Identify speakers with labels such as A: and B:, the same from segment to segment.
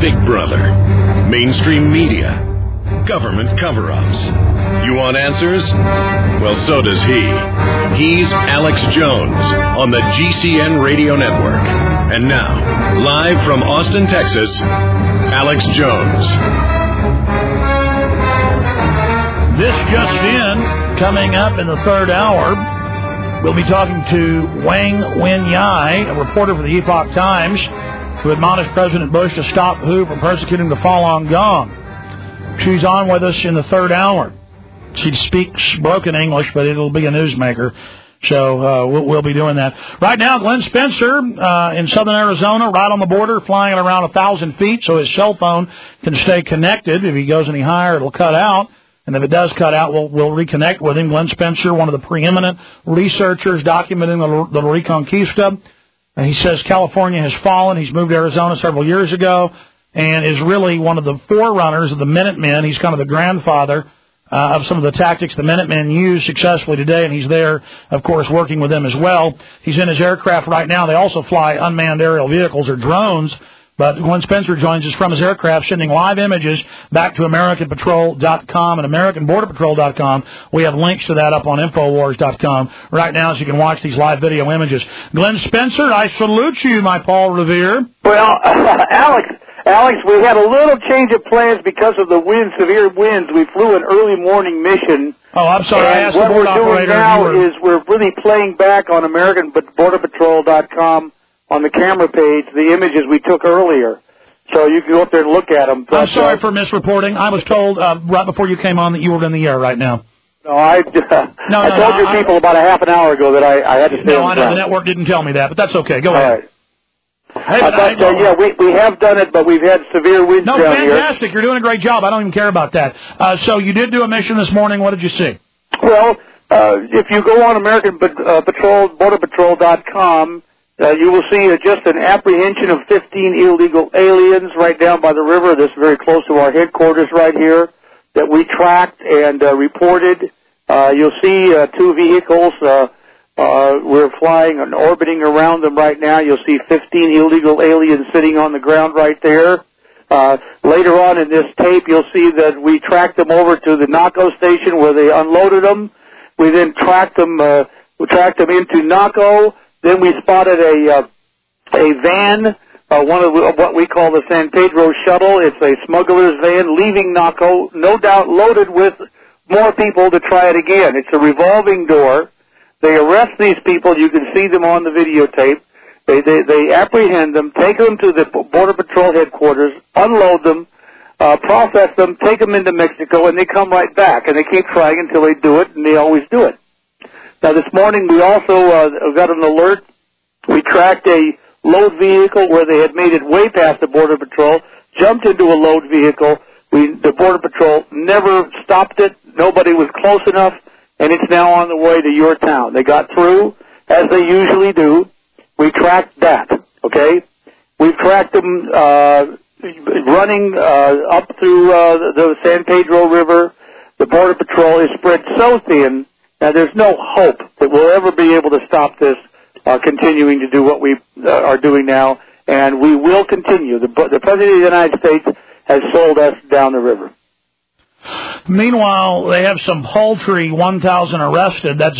A: Big Brother, mainstream media, government cover-ups. You want answers? Well, so does he. He's Alex Jones on the GCN Radio Network. And now, live from Austin, Texas, Alex Jones.
B: This just in, coming up in the third hour, we'll be talking to Wang Wenyai, a reporter for the Epoch Times, who admonished President Bush to stop who from persecuting the Falun Gong. She's on with us in the third hour. She speaks broken English, but it'll be a newsmaker, so we'll be doing that. Right now, Glenn Spencer in southern Arizona, right on the border, flying at around 1,000 feet, so his cell phone can stay connected. If he goes any higher, it'll cut out. And if it does cut out, we'll reconnect with him. Glenn Spencer, one of the preeminent researchers documenting the Reconquista. And he says California has fallen. He's moved to Arizona several years ago and is really one of the forerunners of the Minutemen. He's kind of the grandfather of some of the tactics the Minutemen use successfully today, and he's there, of course, working with them as well. He's in his aircraft right now. They also fly unmanned aerial vehicles or drones. But Glenn Spencer joins us from his aircraft, sending live images back to AmericanPatrol.com and AmericanBorderPatrol.com. We have links to that up on Infowars.com right now, so you can watch these live video images. Glenn Spencer, I salute you, my Paul Revere.
C: Well, Alex, we had a little change of plans because of the severe winds. We flew an early morning mission.
B: Oh, I'm sorry. I asked the board operator.
C: What we're doing now is we're really playing back on AmericanBorderPatrol.com. on the camera page, the images we took earlier. So you can go up there and look at them. But,
B: I'm sorry for misreporting. I was told right before you came on that you were in the air right now.
C: No, I told your people about a half an hour ago that I had to stay on the ground.
B: The network didn't tell me that, but that's okay. Go ahead.
C: All right. We have done it, but we've had severe winds down here.
B: No, fantastic. You're doing a great job. I don't even care about that. So you did do a mission this morning. What did you see?
C: Well, if you go on AmericanBorderPatrol.com, you will see just an apprehension of 15 illegal aliens right down by the river. This is very close to our headquarters right here that we tracked and reported. You'll see two vehicles. We're flying and orbiting around them right now. You'll see 15 illegal aliens sitting on the ground right there. Later on in this tape, you'll see that we tracked them over to the Naco station where they unloaded them. We then tracked them into Naco. Then we spotted a van, one of what we call the San Pedro shuttle. It's a smuggler's van leaving Naco, no doubt loaded with more people to try it again. It's a revolving door. They arrest these people. You can see them on the videotape. They apprehend them, take them to the Border Patrol headquarters, unload them, process them, take them into Mexico, and they come right back. And they keep trying until they do it, and they always do it. Now, this morning we also got an alert. We tracked a load vehicle where they had made it way past the Border Patrol, jumped into a load vehicle. The Border Patrol never stopped it. Nobody was close enough, and it's now on the way to your town. They got through, as they usually do. We tracked that, okay? We've tracked them running up through the San Pedro River. The Border Patrol is spread so thin. Now, there's no hope that we'll ever be able to stop this continuing to do what we are doing now, and we will continue. The President of the United States has sold us down the river.
B: Meanwhile, they have some paltry 1,000 arrested. That's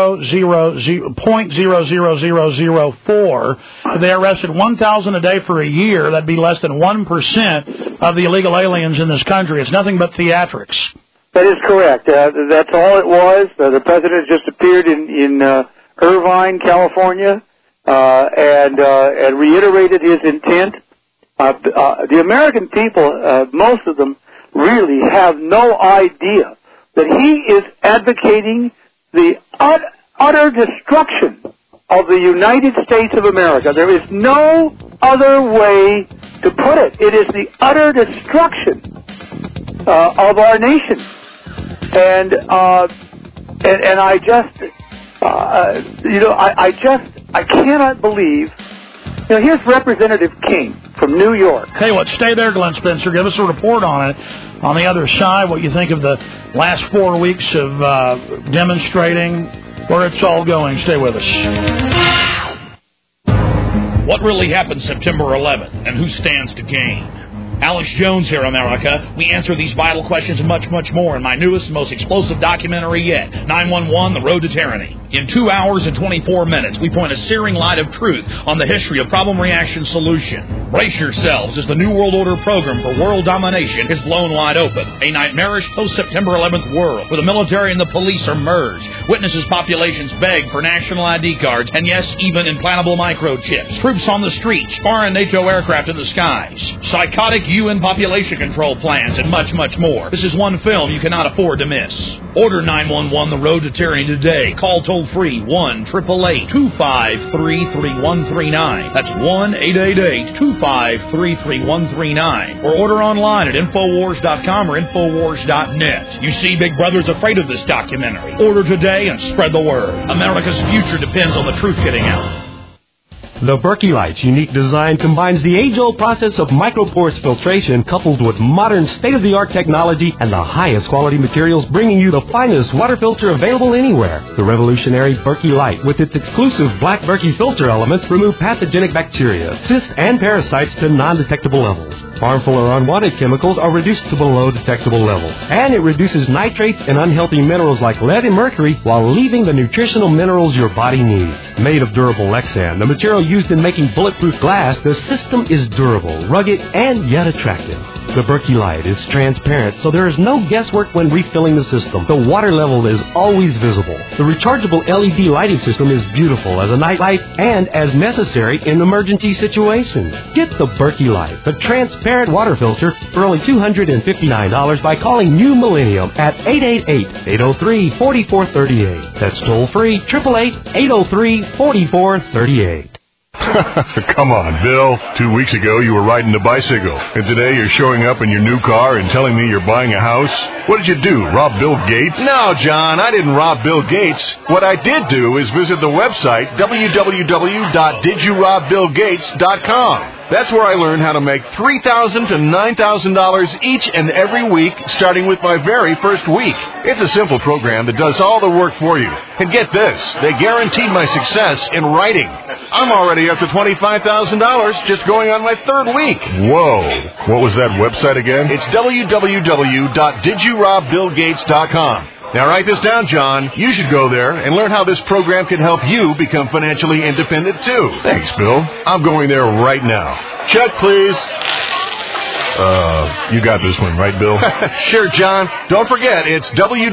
B: 0.00004. If they arrested 1,000 a day for a year, that'd be less than 1% of the illegal aliens in this country. It's nothing but theatrics.
C: That is correct. That's all it was. The president just appeared in Irvine, California, and reiterated his intent. The American people, most of them, really have no idea that he is advocating the utter destruction of the United States of America. There is no other way to put it. It is the utter destruction of our nation. And I just, I cannot believe. Here's Representative King from New York.
B: Tell you what, stay there, Glenn Spencer. Give us a report on it. On the other side, what you think of the last 4 weeks of demonstrating, where it's all going. Stay with us.
D: What really happened September 11th, and who stands to gain?
B: Alex Jones here, America. We answer these vital questions and much, much more in my newest, most explosive documentary yet, 911, The Road to Tyranny. In 2 hours and 24 minutes, we point a searing light of truth on the history of problem, reaction, solution. Brace yourselves as the New World Order program for world domination is blown wide open. A nightmarish post-September 11th world where the military and the police are merged. Witnesses populations beg for national ID cards and, yes, even implantable microchips. Troops on the streets, foreign NATO aircraft in the skies. Psychotic UN population control plans, and much, much more. This is one film you cannot afford to miss. Order 911 The Road to Tyranny today. Call toll-free 1-888-253-3139. That's 1-888-253-3139. Or order online at Infowars.com or Infowars.net. You see, Big Brother's afraid of this documentary. Order today and spread the word. America's future depends on the truth getting out.
D: The Berkey Light's unique design combines the age-old process of microporous filtration coupled with modern state-of-the-art technology and the highest quality materials, bringing you the finest water filter available anywhere. The revolutionary Berkey Light, with its exclusive black Berkey filter elements, remove pathogenic bacteria, cysts, and parasites to non-detectable levels. Harmful or unwanted chemicals are reduced to below detectable levels. And it reduces nitrates and unhealthy minerals like lead and mercury while leaving the nutritional minerals your body needs. Made of durable Lexan, the material used in making bulletproof glass, the system is durable, rugged, and yet attractive. The Berkey Light is transparent, so there is no guesswork when refilling the system. The water level is always visible. The rechargeable LED lighting system is beautiful as a nightlight and as necessary in emergency situations. Get the Berkey Light, the transparent water filter, for only $259 by calling New Millennium at 888-803-4438. That's toll-free, 888-803-4438.
E: Come on, Bill. 2 weeks ago, you were riding a bicycle. And today, you're showing up in your new car and telling me you're buying a house? What did you do, rob Bill Gates?
F: No, John, I didn't rob Bill Gates. What I did do is visit the website, www.didyourobBillGates.com. That's where I learned how to make $3,000 to $9,000 each and every week, starting with my very first week. It's a simple program that does all the work for you. And get this, they guaranteed my success in writing. I'm already up to $25,000 just going on my third week.
E: Whoa. What was that website again?
F: It's www.didyourobBillGates.com. Now write this down, John. You should go there and learn how this program can help you become financially independent, too.
E: Thanks, Bill.
F: I'm going there right now. Check, please.
E: You got this one, right, Bill?
F: Sure, John. Don't forget, it's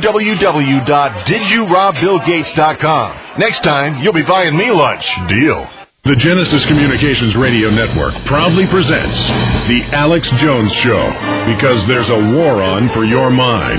F: www.didyourobBillGates.com. Next time, you'll be buying me lunch.
E: Deal.
A: The Genesis Communications Radio Network proudly presents The Alex Jones Show, because there's a war on for your mind.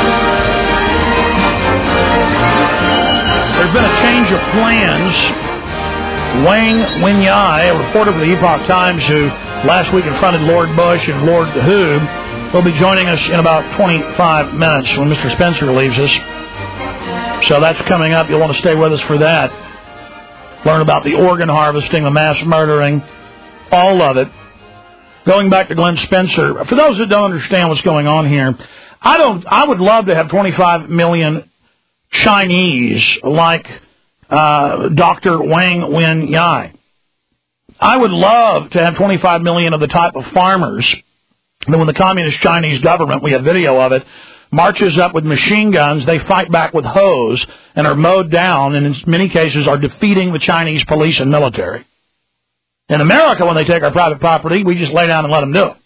B: There's been a change of plans. Wang Wenyai, a reporter for the Epoch Times who last week confronted Lord Bush and Lord Hu, will be joining us in about 25 minutes when Mr. Spencer leaves us. So that's coming up. You'll want to stay with us for that. Learn about the organ harvesting, the mass murdering, all of it. Going back to Glenn Spencer, for those that don't understand what's going on here, I would love to have 25 million Chinese like Dr. Wang Wenyai. I would love to have 25 million of the type of farmers that when the communist Chinese government, we have video of it, marches up with machine guns, they fight back with hose and are mowed down and in many cases are defeating the Chinese police and military. In America, when they take our private property, we just lay down and let them do it.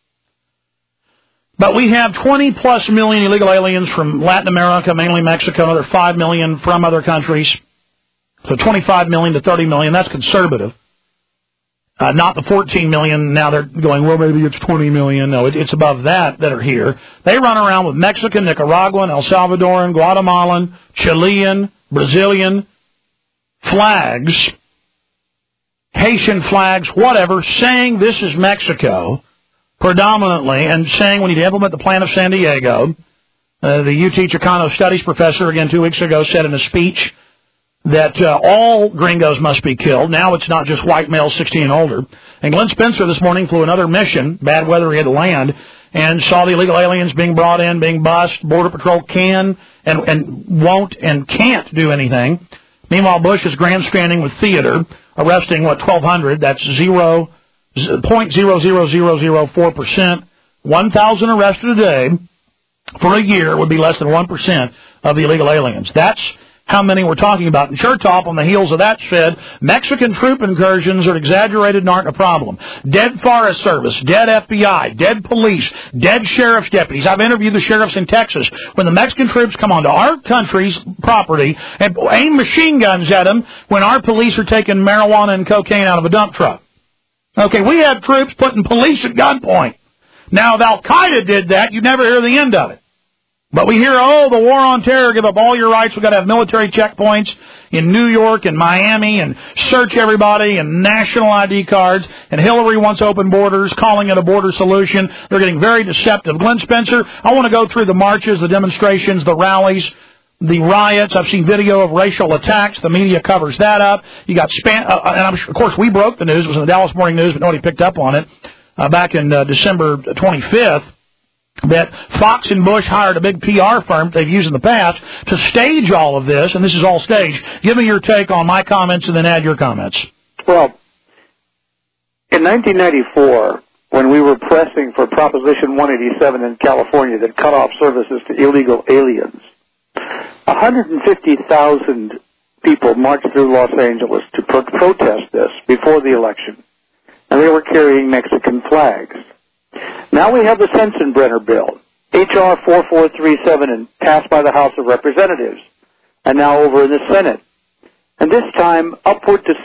B: But we have 20-plus million illegal aliens from Latin America, mainly Mexico, another 5 million from other countries. So 25 million to 30 million, that's conservative. Not the 14 million, now they're going, well, maybe it's 20 million. No, it's above that are here. They run around with Mexican, Nicaraguan, El Salvadoran, Guatemalan, Chilean, Brazilian flags, Haitian flags, whatever, saying this is Mexico predominantly, and saying we need to implement the plan of San Diego. The UT Chicano Studies professor, again, 2 weeks ago, said in a speech that all gringos must be killed. Now it's not just white males 16 and older. And Glenn Spencer this morning flew another mission, bad weather, he had to land, and saw the illegal aliens being brought in, being bussed. Border Patrol can and won't and can't do anything. Meanwhile, Bush is grandstanding with theater, arresting, 1,200. That's 0 0.00004%. 1,000 arrested a day for a year would be less than 1% of the illegal aliens. That's how many we're talking about. And Chertoff, on the heels of that, said Mexican troop incursions are exaggerated and aren't a problem. Dead Forest Service, dead FBI, dead police, dead sheriff's deputies. I've interviewed the sheriffs in Texas. When the Mexican troops come onto our country's property and aim machine guns at them when our police are taking marijuana and cocaine out of a dump truck. Okay, we have troops putting police at gunpoint. Now, if Al-Qaeda did that, you'd never hear the end of it. But we hear, the war on terror, give up all your rights, we've got to have military checkpoints in New York and Miami and search everybody and national ID cards, and Hillary wants open borders, calling it a border solution. They're getting very deceptive. Glenn Spencer, I want to go through the marches, the demonstrations, the rallies, the riots. I've seen video of racial attacks. The media covers that up. You got of course, we broke the news. It was in the Dallas Morning News, but nobody picked up on it back in December 25th. That Fox and Bush hired a big PR firm they've used in the past to stage all of this, and this is all staged. Give me your take on my comments and then add your comments.
C: Well, in 1994, when we were pressing for Proposition 187 in California that cut off services to illegal aliens, 150,000 people marched through Los Angeles to protest this before the election, and they were carrying Mexican flags. Now we have the Sensenbrenner bill, H.R. 4437, and passed by the House of Representatives, and now over in the Senate. And this time, upward to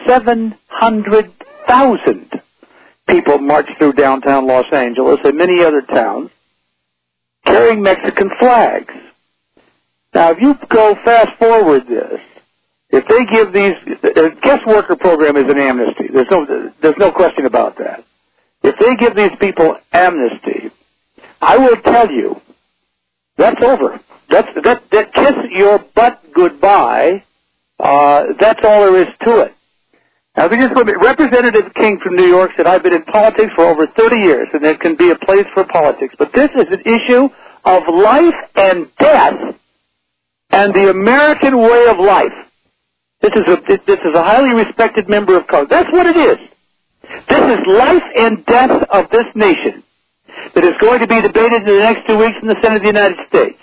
C: 700,000 people marched through downtown Los Angeles and many other towns carrying Mexican flags. Now, if you go fast forward this, if they give these, guest worker program is an amnesty. There's no question about that. If they give these people amnesty, I will tell you, that's over. That kiss your butt goodbye. That's all there is to it. Now, Representative King from New York said, I've been in politics for over 30 years, and there can be a place for politics. But this is an issue of life and death and the American way of life. This is a highly respected member of Congress. That's what it is. This is life and death of this nation that is going to be debated in the next 2 weeks in the Senate of the United States.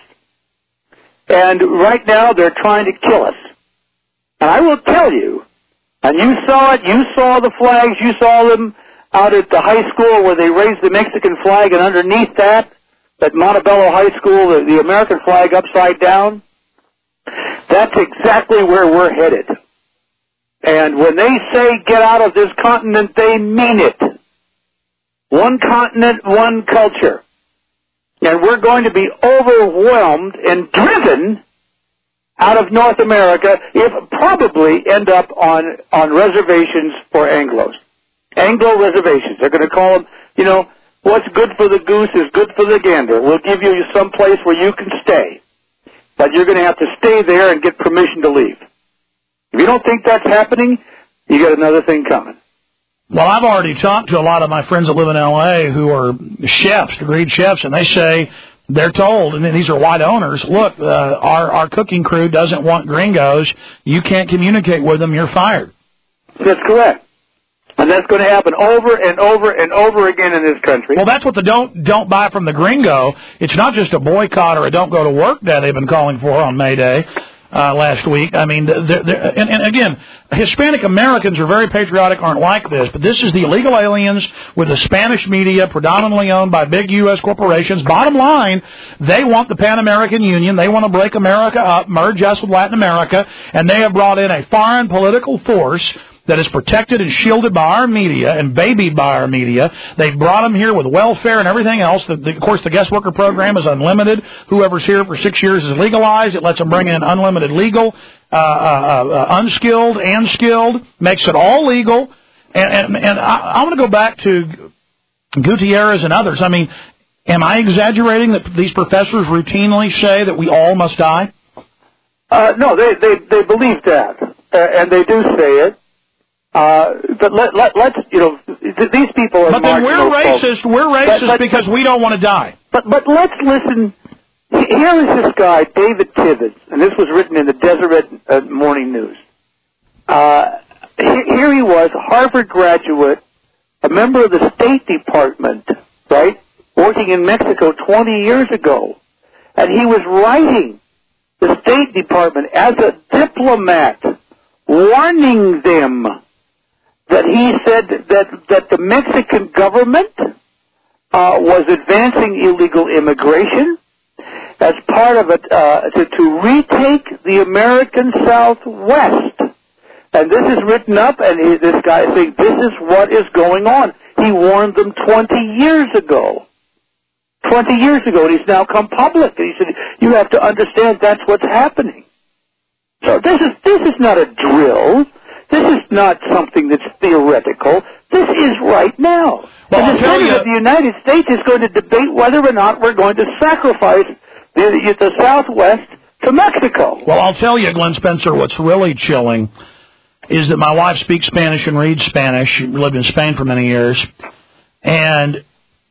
C: And right now they're trying to kill us. And I will tell you, and you saw it, you saw the flags, you saw them out at the high school where they raised the Mexican flag, and underneath that, at Montebello High School, the American flag upside down. That's exactly where we're headed. And when they say get out of this continent, they mean it. One continent, one culture. And we're going to be overwhelmed and driven out of North America, if probably end up on reservations for Anglos. Anglo reservations. They're going to call them, what's good for the goose is good for the gander. We'll give you some place where you can stay. But you're going to have to stay there and get permission to leave. If you don't think that's happening, you got another thing coming.
B: Well, I've already talked to a lot of my friends that live in L.A. who are chefs, degreed chefs, and they say they're told, and these are white owners, look, our cooking crew doesn't want gringos. You can't communicate with them. You're fired.
C: That's correct. And that's going to happen over and over and over again in this country.
B: Well, that's what the don't buy from the gringo. It's not just a boycott or a don't go to work day they've been calling for on May Day. Last week. I mean, and again, Hispanic Americans are very patriotic, aren't like this, but this is the illegal aliens with the Spanish media predominantly owned by big U.S. corporations. Bottom line, they want the Pan-American Union. They want to break America up, merge us with Latin America, and they have brought in a foreign political force that is protected and shielded by our media and babied by our media. They've brought them here with welfare and everything else. Of course, the guest worker program is unlimited. Whoever's here for 6 years is legalized. It lets them bring in unlimited legal, unskilled and skilled, makes it all legal. And I want to go back to Gutierrez and others. I mean, am I exaggerating that these professors routinely say that we all must die?
C: No, they believe that, and they do say it. But let's, these people are.
B: But then we're racist. We're racist because we don't want to die.
C: But let's listen. Here is this guy, David Tibbets, and this was written in the Deseret Morning News. Here he was, a Harvard graduate, a member of the State Department, right, working in Mexico 20 years ago. And he was writing the State Department as a diplomat, warning them that he said that the Mexican government was advancing illegal immigration as part of it to retake the American Southwest. And this is written up, and this guy thinks this is what is going on. He warned them 20 years ago. 20 years ago, and he's now come public. And he said, you have to understand that's what's happening. So this is not a drill. This is not something that's theoretical. This is right now.
B: Well,
C: and the Senate of the United States is going to debate whether or not we're going to sacrifice the Southwest to Mexico.
B: Well, I'll tell you, Glenn Spencer, what's really chilling is that my wife speaks Spanish and reads Spanish. She lived in Spain for many years. And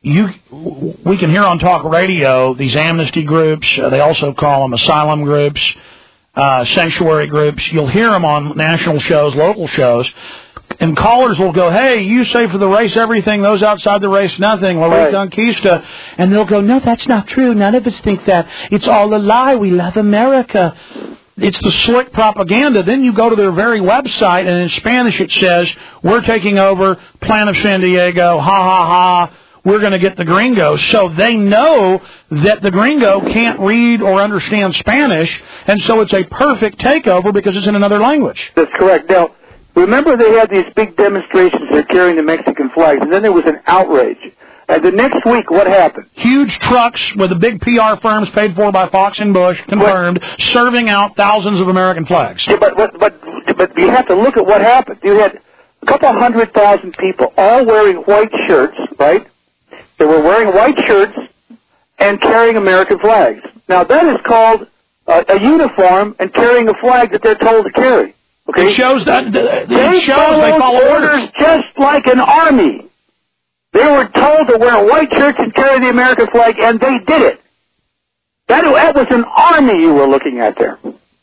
B: we can hear on talk radio these amnesty groups. They also call them asylum groups, sanctuary groups. You'll hear them on national shows, local shows. And callers will go, hey, you say for the race everything, those outside the race nothing, La Reconquista. And they'll go, no, that's not true. None of us think that. It's all a lie. We love America. It's the slick propaganda. Then you go to their very website, and in Spanish it says, we're taking over Plan of San Diego, ha, ha, ha. We're going to get the gringos. So they know that the gringo can't read or understand Spanish, and so it's a perfect takeover because it's in another language.
C: That's correct. Now, remember they had these big demonstrations. They're carrying the Mexican flags, and then there was an outrage. And the next week, what happened?
B: Huge trucks with the big PR firms paid for by Fox and Bush, confirmed, serving out thousands of American flags.
C: Yeah, but you have to look at what happened. You had a couple 100,000 people all wearing white shirts, right? They were wearing white shirts and carrying American flags. Now, that is called a uniform and carrying a flag that they're told to carry. Okay?
B: It shows that
C: they follow orders just like an army. They were told to wear white shirts and carry the American flag, and they did it. That was an army you were looking at there.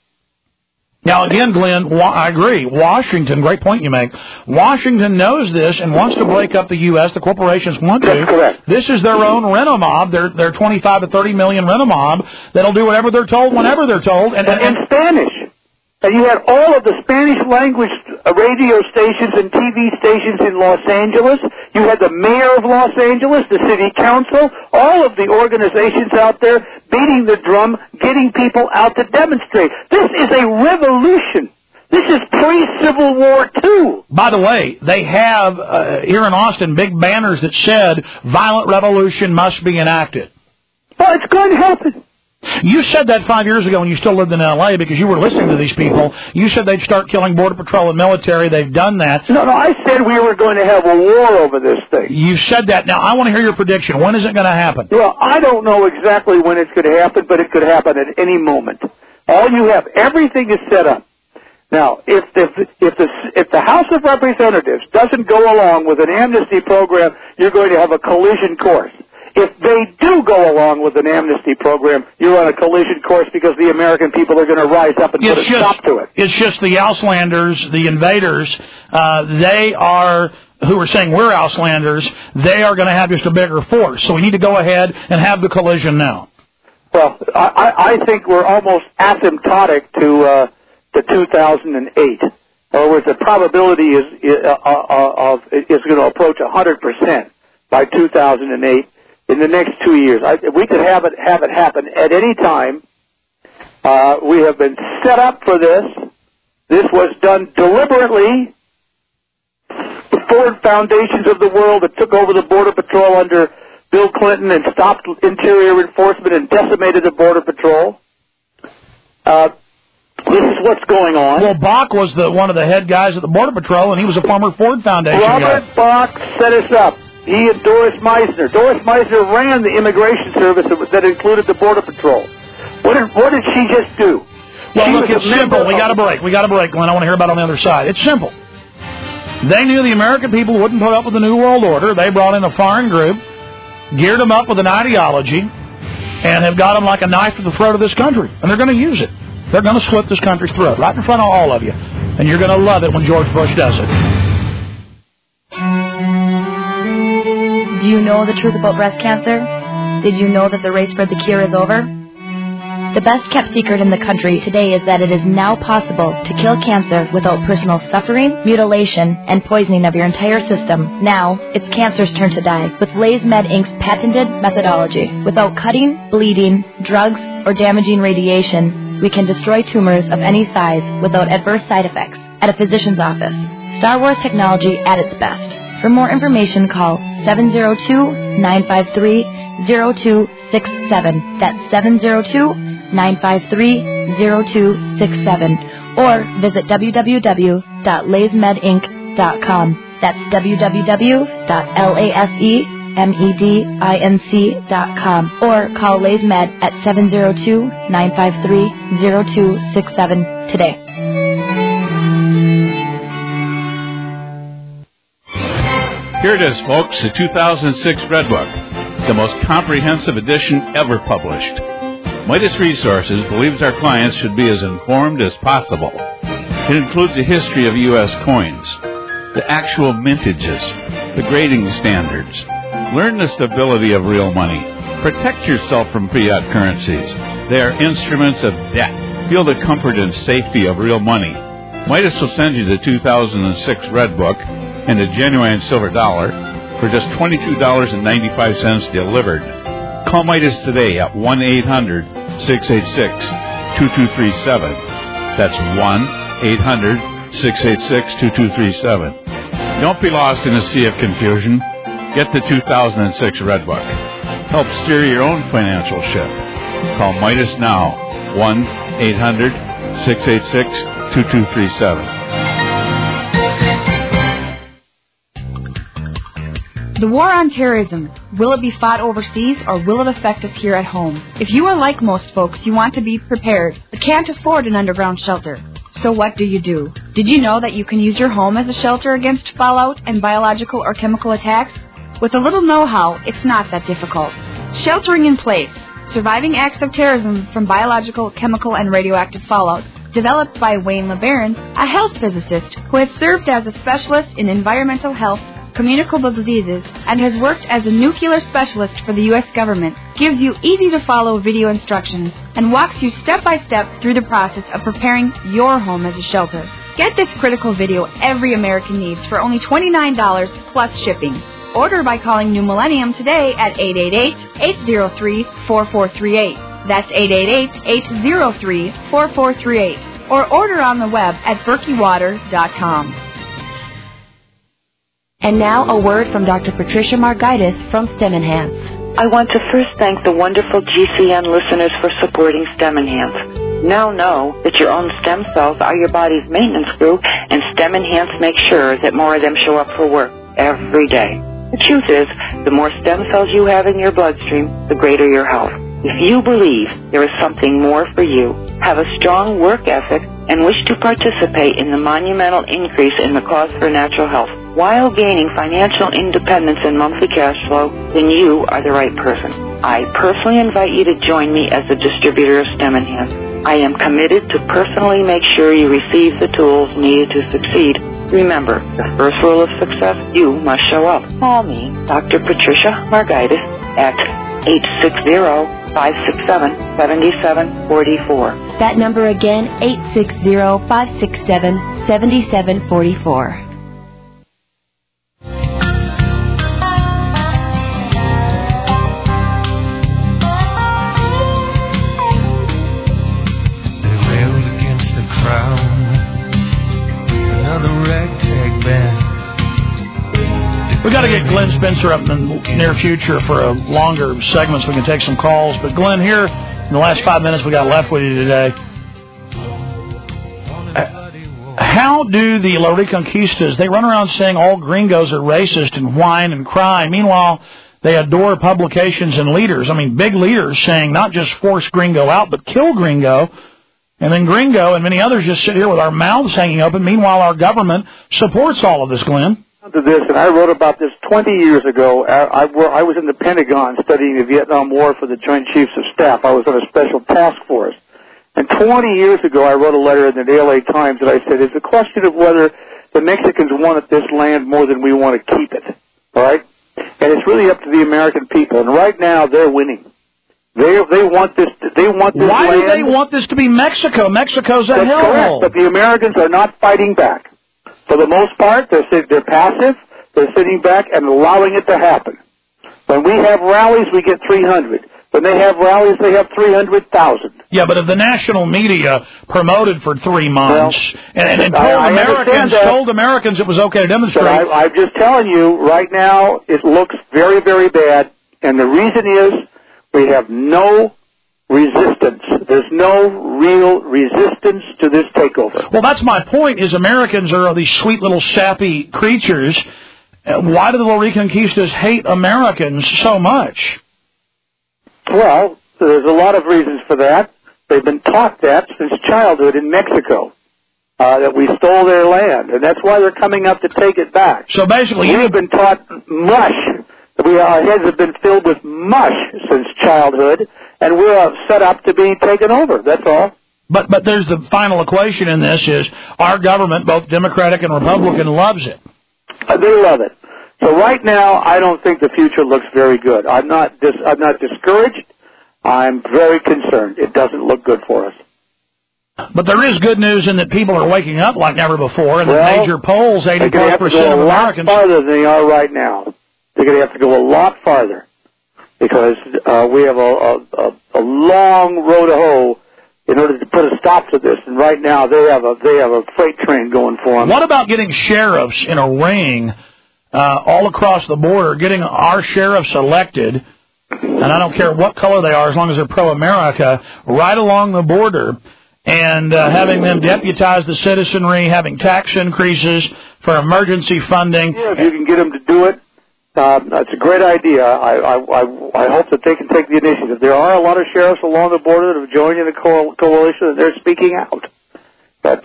B: Now, again, Glenn, I agree. Washington, great point you make. Washington knows this and wants to break up the U.S. The corporations want to.
C: That's correct.
B: This is their own rent-a-mob, their 25 to 30 million rent-a-mob that'll do whatever they're told whenever they're told. And
C: in Spanish. And you had all of the Spanish-language radio stations and TV stations in Los Angeles. You had the mayor of Los Angeles, the city council, all of the organizations out there beating the drum, getting people out to demonstrate. This is a revolution. This is pre-Civil War II.
B: By the way, they have, here in Austin, big banners that said, violent revolution must be enacted.
C: Well, it's going to happen.
B: You said that 5 years ago when you still lived in L.A. because you were listening to these people. You said they'd start killing Border Patrol and military. They've done that.
C: No, I said we were going to have a war over this thing.
B: You said that. Now, I want to hear your prediction. When is it going to happen?
C: Well, I don't know exactly when it's going to happen, but it could happen at any moment. All you have, everything is set up. Now, if the House of Representatives doesn't go along with an amnesty program, you're going to have a collision course. If they do go along with an amnesty program, you're on a collision course because the American people are going to rise up and put a stop to it.
B: It's just the Auslanders, the invaders, they are, who are saying we're Auslanders, they are going to have just a bigger force. So we need to go ahead and have the collision now.
C: Well, I think we're almost asymptotic to 2008. In other words, the probability is going to approach 100% by 2008. In the next 2 years, we could have it happen at any time. We have been set up for this. This was done deliberately. The Ford Foundations of the world that took over the Border Patrol under Bill Clinton and stopped interior enforcement and decimated the Border Patrol. This is what's going on.
B: Well, Bach was one of the head guys at the Border Patrol, and he was a former Ford Foundation guy.
C: Robert Bach set us up. He and Doris Meisner. Doris Meisner ran the immigration service that included the Border Patrol. What did she just do?
B: Well, look, it's simple. We got a break, Glenn. I want to hear about it on the other side. It's simple. They knew the American people wouldn't put up with the New World Order. They brought in a foreign group, geared them up with an ideology, and have got them like a knife to the throat of this country. And they're going to use it. They're going to slit this country's throat right in front of all of you. And you're going to love it when George Bush does it.
G: you know the truth about breast cancer? Did you know that the race for the cure is over? The best kept secret in the country today is that it is now possible to kill cancer without personal suffering, mutilation, and poisoning of your entire system. Now, it's cancer's turn to die with LaysMed Inc.'s patented methodology. Without cutting, bleeding, drugs, or damaging radiation, we can destroy tumors of any size without adverse side effects at a physician's office. Star Wars technology at its best. For more information, call 702-953-0267. That's 702-953-0267. Or visit www.laysmedinc.com. That's www.lasemedinc.com. Or call LaysMed at 702-953-0267 today.
H: Here it is, folks, the 2006 Red Book, the most comprehensive edition ever published. Midas Resources believes our clients should be as informed as possible. It includes a history of U.S. coins, the actual mintages, the grading standards. Learn the stability of real money. Protect yourself from fiat currencies. They are instruments of debt. Feel the comfort and safety of real money. Midas will send you the 2006 Red Book and a genuine silver dollar for just $22.95 delivered. Call Midas today at 1-800-686-2237. That's 1-800-686-2237. Don't be lost in a sea of confusion. Get the 2006 Red Book. Help steer your own financial ship. Call Midas now, 1-800-686-2237.
I: The war on terrorism, will it be fought overseas or will it affect us here at home? If you are like most folks, you want to be prepared, but can't afford an underground shelter. So what do? Did you know that you can use your home as a shelter against fallout and biological or chemical attacks? With a little know-how, it's not that difficult. Sheltering in Place, Surviving Acts of Terrorism from Biological, Chemical, and Radioactive Fallout, developed by Wayne LeBaron, a health physicist who has served as a specialist in environmental health, communicable diseases, and has worked as a nuclear specialist for the U.S. government, gives you easy-to-follow video instructions and walks you step-by-step through the process of preparing your home as a shelter. Get this critical video every American needs for only $29 plus shipping. Order by calling New Millennium today at 888-803-4438. That's 888-803-4438. Or order on the web at berkeywater.com.
J: And now a word from Dr. Patricia Margaitis from STEM Enhance.
K: I want to first thank the wonderful GCN listeners for supporting STEM Enhance. Now know that your own stem cells are your body's maintenance crew, and STEM Enhance makes sure that more of them show up for work every day. The truth is, the more stem cells you have in your bloodstream, the greater your health. If you believe there is something more for you, have a strong work ethic, and wish to participate in the monumental increase in the cost for natural health while gaining financial independence and monthly cash flow, then you are the right person. I personally invite you to join me as a distributor of STEM Enhance. I am committed to personally make sure you receive the tools needed to succeed. Remember, the first rule of success, you must show up. Call me, Dr. Patricia Margaitis, at 860-567-7744.
J: That number again, 860-567-7744.
B: We got to get Glenn Spencer up in the near future for a longer segment so we can take some calls. But Glenn, here in the last 5 minutes we got left with you today, how do the La Reconquistas, they run around saying all gringos are racist and whine and cry. Meanwhile, they adore publications and leaders. I mean, big leaders saying not just force gringo out, but kill gringo. And then gringo and many others just sit here with our mouths hanging open. Meanwhile, our government supports all of this, Glenn.
C: To this, and I wrote about this 20 years ago. I was in the Pentagon studying the Vietnam War for the Joint Chiefs of Staff. I was on a special task force. And 20 years ago, I wrote a letter in the LA Times that I said, it's a question of whether the Mexicans wanted this land more than we want to keep it. All right? And it's really up to the American people. And right now, they're winning. They want this. They want this.
B: Why
C: land.
B: do they want this to be Mexico? Mexico's a
C: That's correct.
B: hellhole.
C: But the Americans are not fighting back. For the most part, they're passive. They're sitting back and allowing it to happen. When we have rallies, we get 300. When they have rallies, they have 300,000.
B: Yeah, but if the national media promoted for 3 months and told Americans it was okay to demonstrate.
C: But I'm just telling you, right now, it looks very, very bad. And the reason is we have no resistance. There's no real resistance to this takeover.
B: Well, that's my point, is Americans are these sweet little sappy creatures. Why do the Reconquistas hate Americans so much?
C: Well, there's a lot of reasons for that. They've been taught that since childhood in Mexico, that we stole their land, and that's why they're coming up to take it back.
B: So basically,
C: we've been taught mush. Our heads have been filled with mush since childhood, and we're set up to be taken over. That's all.
B: But there's the final equation in this is our government, both Democratic and Republican, loves it.
C: They love it. So right now, I don't think the future looks very good. I'm not discouraged. I'm very concerned. It doesn't look good for us.
B: But there is good news in that people are waking up like never before, and the major polls, 80%+ of Americans.
C: They're going to have to go a lot farther than they are right now. They're going to have to go a lot farther because we have a long road to hoe in order to put a stop to this. And right now, they have a freight train going for them.
B: What about getting sheriffs in a ring all across the border, getting our sheriffs elected, and I don't care what color they are as long as they're pro-America, right along the border, and having them deputize the citizenry, having tax increases for emergency funding?
C: Yeah, if you can get them to do it, that's a great idea. I hope that they can take the initiative. There are a lot of sheriffs along the border that have joined in the coalition, and they're speaking out. But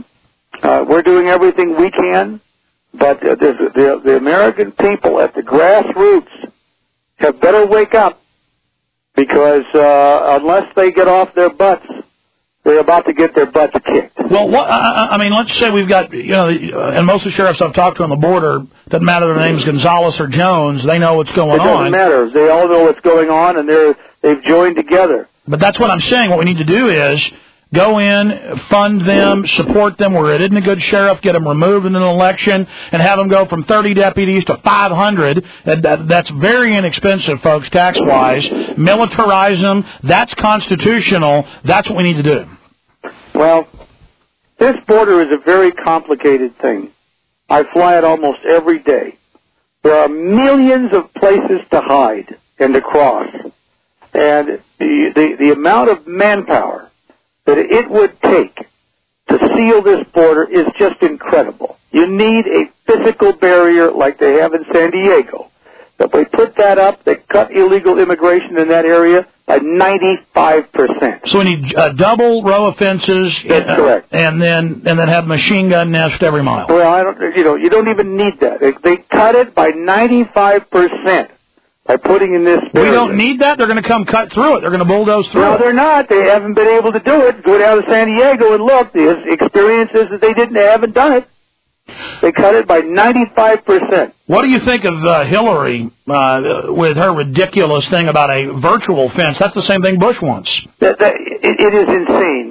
C: we're doing everything we can. But the American people at the grassroots have better wake up because unless they get off their butts, they're about to get their butts kicked.
B: Well, let's say we've got, and most of the sheriffs I've talked to on the border, doesn't matter their name's Gonzalez or Jones, they know what's going on.
C: It doesn't matter. They all know what's going on, and they've joined together.
B: But that's what I'm saying. What we need to do is go in, fund them, support them where it isn't a good sheriff, get them removed in an election, and have them go from 30 deputies to 500. That's very inexpensive, folks, tax-wise. Militarize them. That's constitutional. That's what we need to do.
C: Well, this border is a very complicated thing. I fly it almost every day. There are millions of places to hide and to cross. And the amount of manpower that it would take to seal this border is just incredible. You need a physical barrier like they have in San Diego. If we put that up, they cut illegal immigration in that area by 95%.
B: So we need a double row of fences.
C: That's correct.
B: And then have machine gun nest every mile.
C: Well, you don't even need that. They cut it by 95%. By putting in this barrier.
B: We don't need that. They're going to come cut through it. They're going to bulldoze through it.
C: No, they're not. They haven't been able to do it. Go down to San Diego and look. The experience is that they haven't done it. They cut it by 95%.
B: What do you think of Hillary with her ridiculous thing about a virtual fence? That's the same thing Bush wants.
C: It is insane.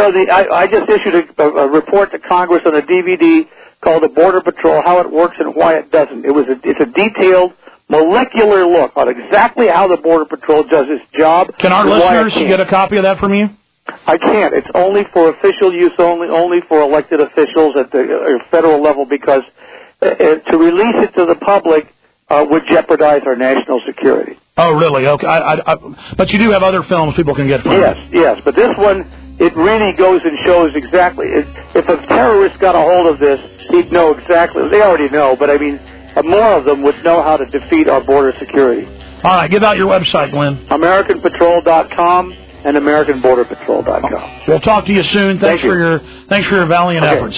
C: I just issued a report to Congress on a DVD called "The Border Patrol: How It Works and Why It Doesn't." It's a detailed, molecular look on exactly how the Border Patrol does its job.
B: Can our listeners get a copy of that from you?
C: I can't. It's only for official use, only for elected officials at the federal level, because to release it to the public would jeopardize our national security.
B: Oh, really? Okay. But you do have other films people can get from
C: Yes. But this one, it really goes and shows exactly. If a terrorist got a hold of this, he'd know exactly. They already know, but I mean, more of them would know how to defeat our border security.
B: All right, give out your website, Glenn.
C: AmericanPatrol.com and AmericanBorderPatrol.com.
B: We'll talk to you soon. Thanks for your valiant efforts.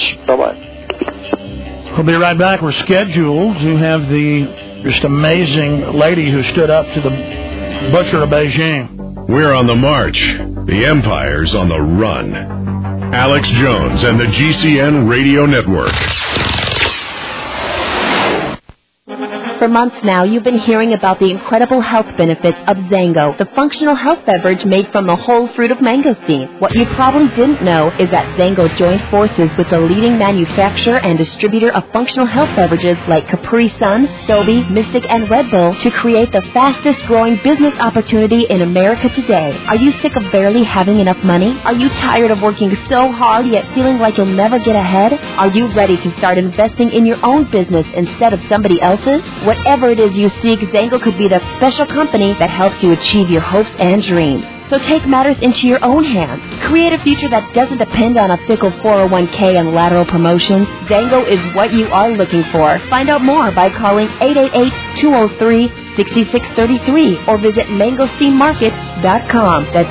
C: Bye-bye.
B: We'll be right back. We're scheduled to have the just amazing lady who stood up to the butcher of Beijing.
A: We're on the march. The empire's on the run. Alex Jones and the GCN Radio Network.
L: For months now, you've been hearing about the incredible health benefits of Zango, the functional health beverage made from the whole fruit of mangosteen. What you probably didn't know is that Zango joined forces with the leading manufacturer and distributor of functional health beverages like Capri Sun, Stoby, Mystic, and Red Bull to create the fastest-growing business opportunity in America today. Are you sick of barely having enough money? Are you tired of working so hard yet feeling like you'll never get ahead? Are you ready to start investing in your own business instead of somebody else's? Whatever it is you seek, Zango could be the special company that helps you achieve your hopes and dreams. So take matters into your own hands. Create a future that doesn't depend on a fickle 401k and lateral promotions. Zango is what you are looking for. Find out more by calling 888-203-6633 or visit mangosteenmarket.com. That's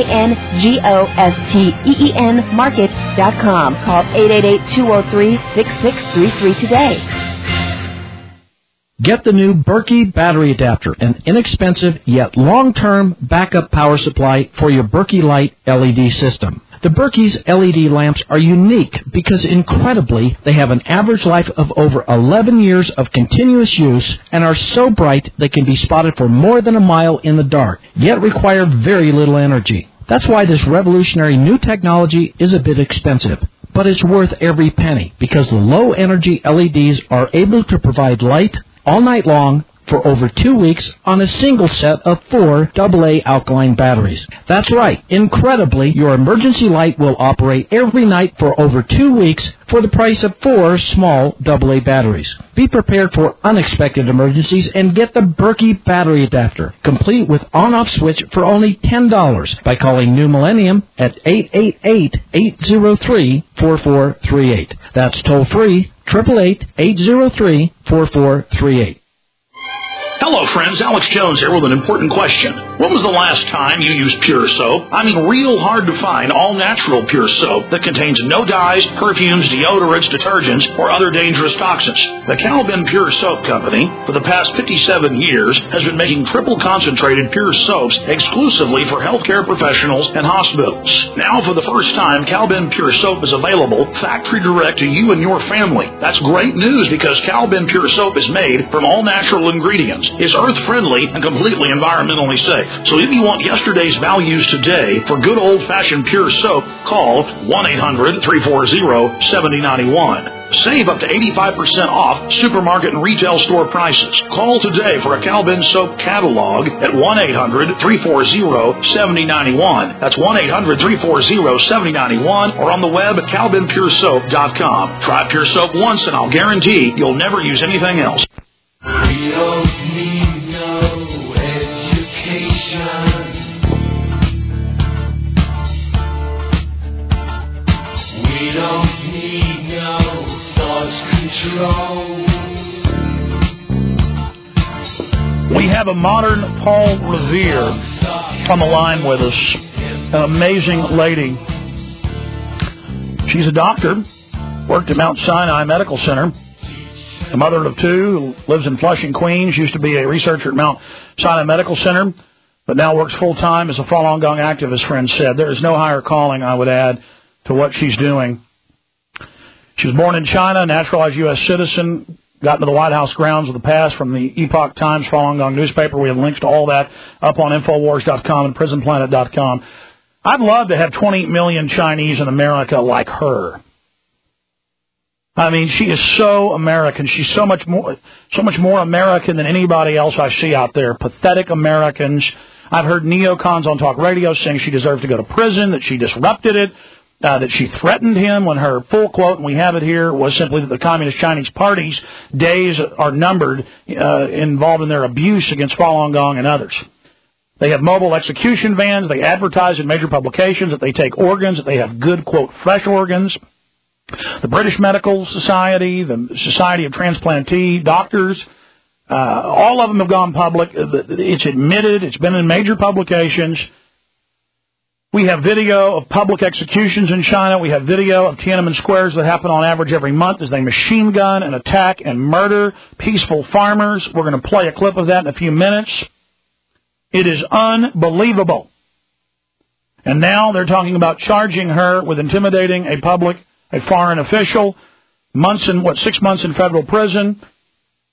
L: MANGOSTEEN market.com. Call 888-203-6633 today.
M: Get the new Berkey battery adapter, an inexpensive yet long-term backup power supply for your Berkey Light LED system. The Berkey's LED lamps are unique because, incredibly, they have an average life of over 11 years of continuous use and are so bright they can be spotted for more than a mile in the dark, yet require very little energy. That's why this revolutionary new technology is a bit expensive. But it's worth every penny because the low-energy LEDs are able to provide light all night long for over 2 weeks on a single set of 4 AA alkaline batteries. That's right. Incredibly, your emergency light will operate every night for over 2 weeks for the price of 4 small AA batteries. Be prepared for unexpected emergencies and get the Berkey battery adapter, complete with on-off switch for only $10 by calling New Millennium at 888-803-4438. That's toll-free, 888-803-4438.
B: Hello, friends. Alex Jones here with an important question. When was the last time you used Pure Soap? I mean, real hard to find all-natural Pure Soap that contains no dyes, perfumes, deodorants, detergents, or other dangerous toxins. The Calvin Pure Soap Company, for the past 57 years, has been making triple-concentrated Pure Soaps exclusively for healthcare professionals and hospitals. Now, for the first time, Calvin Pure Soap is available factory direct to you and your family. That's great news because Calvin Pure Soap is made from all-natural ingredients, is earth-friendly, and completely environmentally safe. So if you want yesterday's values today for good old-fashioned Pure Soap, call 1-800-340-7091. Save up to 85% off supermarket and retail store prices. Call today for a Calvin Soap catalog at 1-800-340-7091. That's 1-800-340-7091 or on the web at calvinpuresoap.com. Try Pure Soap once and I'll guarantee you'll never use anything else.
N: We don't need no education. We don't need no thought control.
B: We have a modern Paul Revere on the line with us, an amazing lady. She's a doctor, worked at Mount Sinai Medical Center. A mother of 2 who lives in Flushing, Queens, used to be a researcher at Mount Sinai Medical Center, but now works full-time as a Falun Gong activist, friends said. There is no higher calling, I would add, to what she's doing. She was born in China, naturalized U.S. citizen, got into the White House grounds with a pass from the Epoch Times Falun Gong newspaper. We have links to all that up on Infowars.com and PrisonPlanet.com. I'd love to have 20 million Chinese in America like her. I mean, she is so American. She's so much more American than anybody else I see out there. Pathetic Americans. I've heard neocons on talk radio saying she deserves to go to prison, that she disrupted it, that she threatened him when her full quote, and we have it here, was simply that the Communist Chinese Party's days are numbered involved in their abuse against Falun Gong and others. They have mobile execution vans. They advertise in major publications that they take organs, that they have good, quote, fresh organs. The British Medical Society, the Society of Transplantee Doctors, all of them have gone public. It's admitted. It's been in major publications. We have video of public executions in China. We have video of Tiananmen squares that happen on average every month as they machine gun and attack and murder peaceful farmers. We're going to play a clip of that in a few minutes. It is unbelievable. And now they're talking about charging her with intimidating a foreign official, 6 months in federal prison.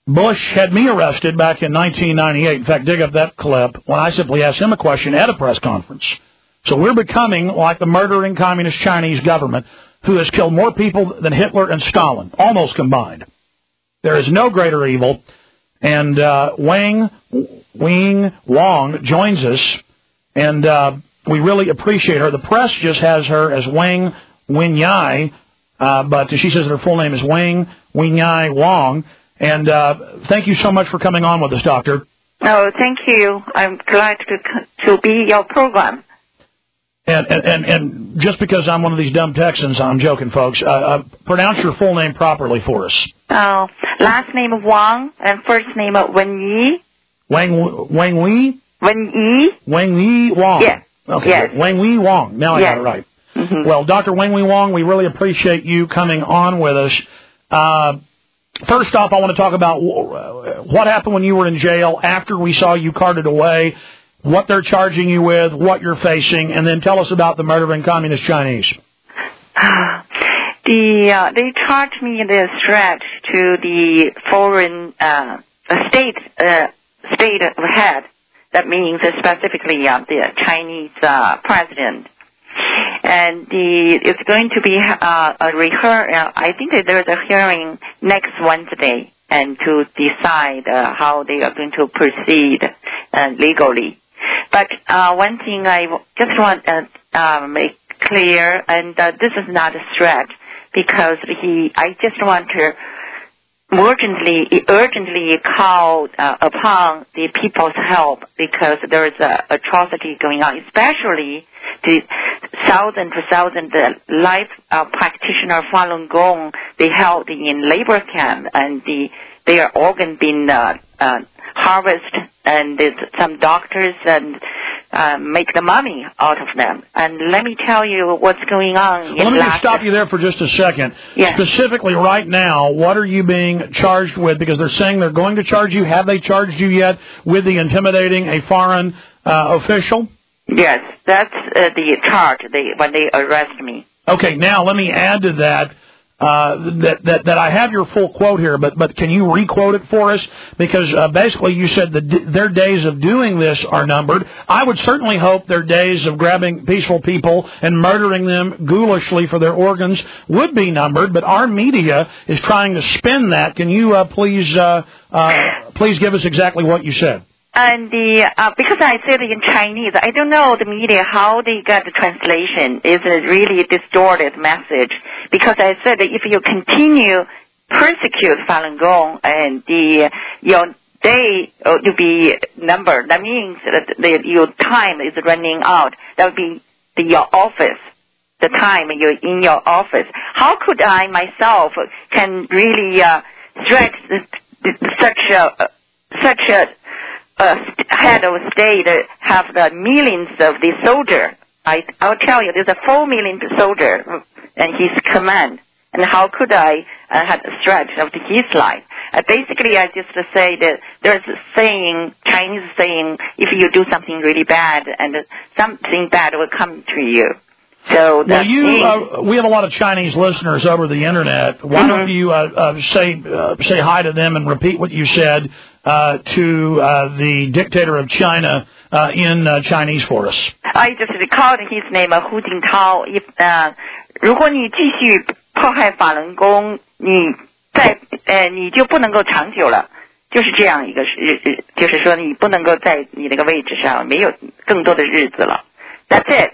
B: Bush had me arrested back in 1998. In fact, dig up that clip when I simply asked him a question at a press conference. So we're becoming like the murdering communist Chinese government who has killed more people than Hitler and Stalin, almost combined. There is no greater evil. And Wang Wong joins us, and we really appreciate her. The press just has her as Wang Wenyai, but she says her full name is Wang Wenyai Wong. And thank you so much for coming on with us, Doctor.
K: Oh, thank you. I'm glad to be your program.
B: And just because I'm one of these dumb Texans, I'm joking, folks. Pronounce your full name properly for us.
K: Last name Wang and first name Wen Yi.
B: Wang Wei?
K: Wen Yi.
B: Wang Yi Wong.
K: Yes.
B: Okay.
K: Yes.
B: Wang Wei Wong. Now I got it right.
K: Mm-hmm.
B: Well, Dr. Wang Wei Wong, we really appreciate you coming on with us. First off, I want to talk about what happened when you were in jail after we saw you carted away, what they're charging you with, what you're facing, and then tell us about the murdering communist Chinese.
K: They charged me the threat to the foreign state head. That means specifically the Chinese president. And it's going to be I think that there's a hearing next Wednesday, and to decide how they are going to proceed legally. But one thing I just want to make clear, and this is not a threat, because I just want to urgently call upon the people's help, because there is a atrocity going on, especially the thousands life practitioner Falun Gong. They held in labor camp, and their organ being harvested, and some doctors and make the money out of them. And let me tell you what's going on.
B: Let me just stop you there for just a second.
K: Yes.
B: Specifically right now, what are you being charged with? Because they're saying they're going to charge you. Have they charged you yet with the intimidating a foreign official?
K: Yes, that's the charge when they arrest me.
B: Okay, now let me add to that. That I have your full quote here, but can you re-quote it for us? Because basically you said that their days of doing this are numbered. I would certainly hope their days of grabbing peaceful people and murdering them ghoulishly for their organs would be numbered, but our media is trying to spin that. Can you please give us exactly what you said?
K: And because I said it in Chinese, I don't know the media how they got the translation. It's a really distorted message. Because I said that if you continue persecute Falun Gong, and your day will be numbered, that means that your time is running out. That would be your office, the time you're in your office. How could I myself can really threat such a head of state have the millions of the soldier? I'll tell you, there's a 4 million soldier and his command. And how could I have a threat of his life? Basically, I just say that there's a saying, Chinese saying, if you do something really bad, and something bad will come to you. So
B: well, we have a lot of Chinese listeners over the internet. Why don't you say hi to them and repeat what you said to the dictator of China in Chinese for us?
K: I just recalled his name, Hu Jintao. If 如果你继续迫害法轮功，你就不能够长久了。就是这样一个就是说你不能够在你那个位置上没有更多的日子了。That's it.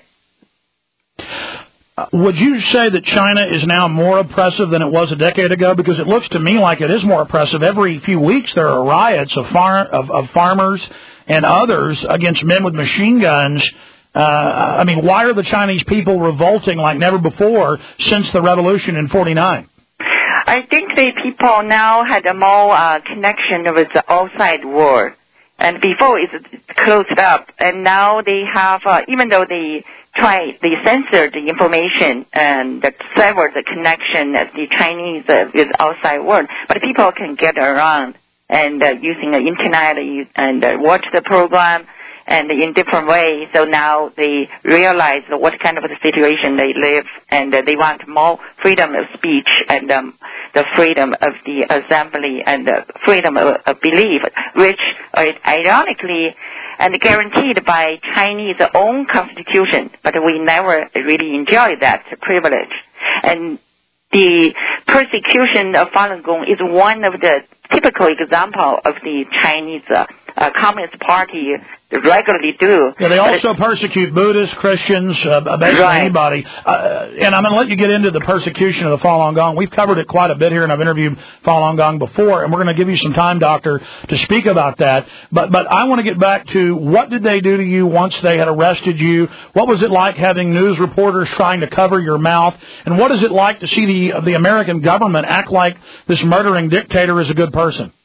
B: Would you say that China is now more oppressive than it was a decade ago? Because it looks to me like it is more oppressive. Every few weeks there are riots of farmers and others against men with machine guns. I mean, why are the Chinese people revolting like never before since the revolution in 49?
K: I think the people now had a more connection with the outside world. And before it's closed up. And now they have, even though they censored the information and severed the connection of the Chinese with outside world, but people can get around and using the internet and watch the program
O: and in different ways. So now they realize what kind of a situation they live, and they want more freedom of speech and the freedom of the assembly and the freedom of belief, which ironically and guaranteed by Chinese own constitution, but we never really enjoy that privilege. And the persecution of Falun Gong is one of the typical example of the Chinese Communist Party regularly do.
B: Yeah, they also persecute Buddhists, Christians, basically anybody. And I'm going to let you get into the persecution of the Falun Gong. We've covered it quite a bit here, and I've interviewed Falun Gong before, and we're going to give you some time, Doctor, to speak about that. But I want to get back to what did they do to you once they had arrested you? What was it like having news reporters trying to cover your mouth? And what is it like to see the American government act like this murdering dictator is a good person?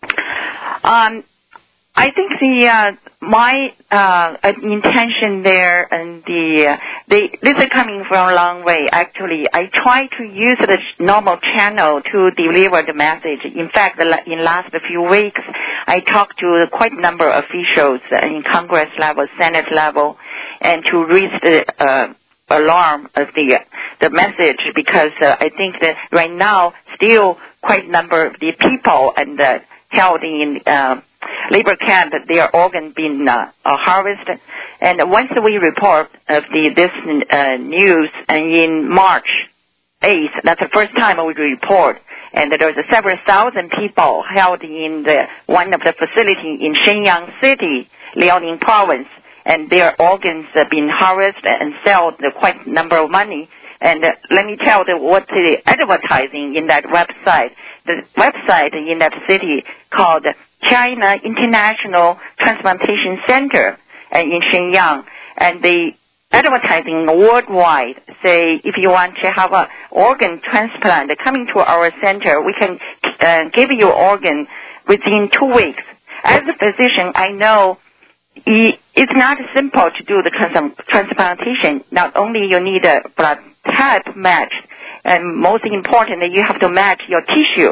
O: I think my intention there and this is coming from a long way. Actually, I try to use the normal channel to deliver the message. In fact, in last few weeks, I talked to quite a number of officials in Congress level, Senate level, and to raise the alarm of the message, because I think that right now still quite a number of the people and held in labor camp, their organ being harvested. And once we report of this news, and in March 8th, that's the first time we report, and there's several thousand people held in one of the facilities in Shenyang City, Liaoning Province, and their organs have been harvested and sold quite a number of money. And let me tell you what the advertising in that website. The website in that city called China International Transplantation Center in Shenyang, and the advertising worldwide say if you want to have an organ transplant coming to our center, we can give you organ within 2 weeks. As a physician, I know it's not simple to do the transplantation. Not only you need a blood type match, and most important, you have to match your tissue,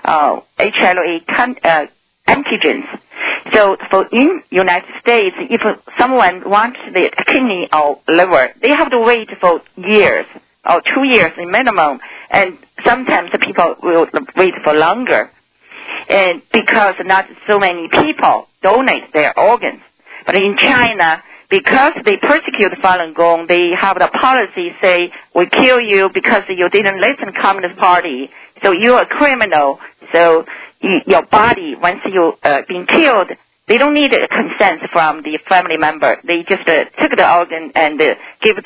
O: HLA antigens. So in United States, if someone wants the kidney or liver, they have to wait for years or 2 years minimum, and sometimes people will wait for longer, and because not so many people donate their organs. But in China, because they persecute Falun Gong, they have the policy say, we kill you because you didn't listen to Communist Party, so you're a criminal. So your body, once you been killed, they don't need a consent from the family member. They just took the organ and give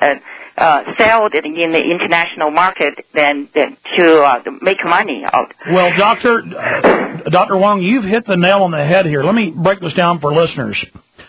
O: sell it in the international market then to make money out.
B: Well, Dr. Wang, you've hit the nail on the head here. Let me break this down for listeners.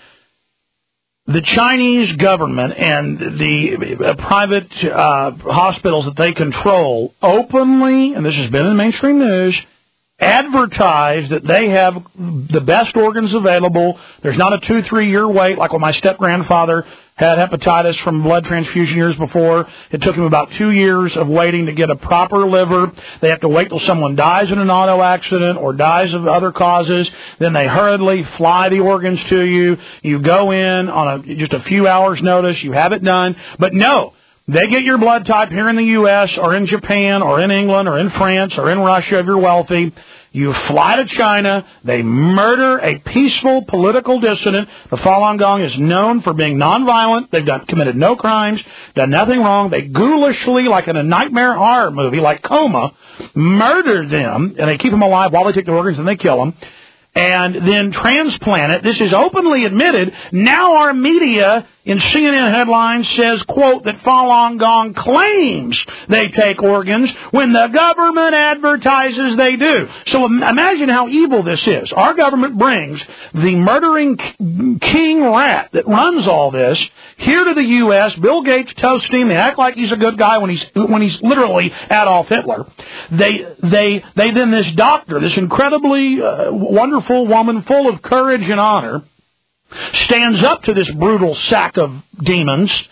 B: The Chinese government and the private hospitals that they control openly, and this has been in mainstream news, advertise that they have the best organs available. There's not a 2-3 year wait like when my step-grandfather had hepatitis from blood transfusion years before. It took him about 2 years of waiting to get a proper liver. They have to wait till someone dies in an auto accident or dies of other causes. Then they hurriedly fly the organs to you. You go in on just a few hours' notice. You have it done. But no, they get your blood type here in the U.S. or in Japan or in England or in France or in Russia if you're wealthy. You fly to China. They murder a peaceful political dissident. The Falun Gong is known for being nonviolent. They've committed no crimes, done nothing wrong. They ghoulishly, like in a nightmare horror movie, like Coma, murder them, and they keep them alive while they take the organs and they kill them, and then transplant it. This is openly admitted. Now our media in CNN headlines says, quote, that Falun Gong claims they take organs when the government advertises they do. So imagine how evil this is. Our government brings the murdering king rat that runs all this here to the U.S. Bill Gates toasts him. They act like he's a good guy when he's literally Adolf Hitler. They then this doctor, this incredibly wonderful woman full of courage and honor, stands up to this brutal sack of demons.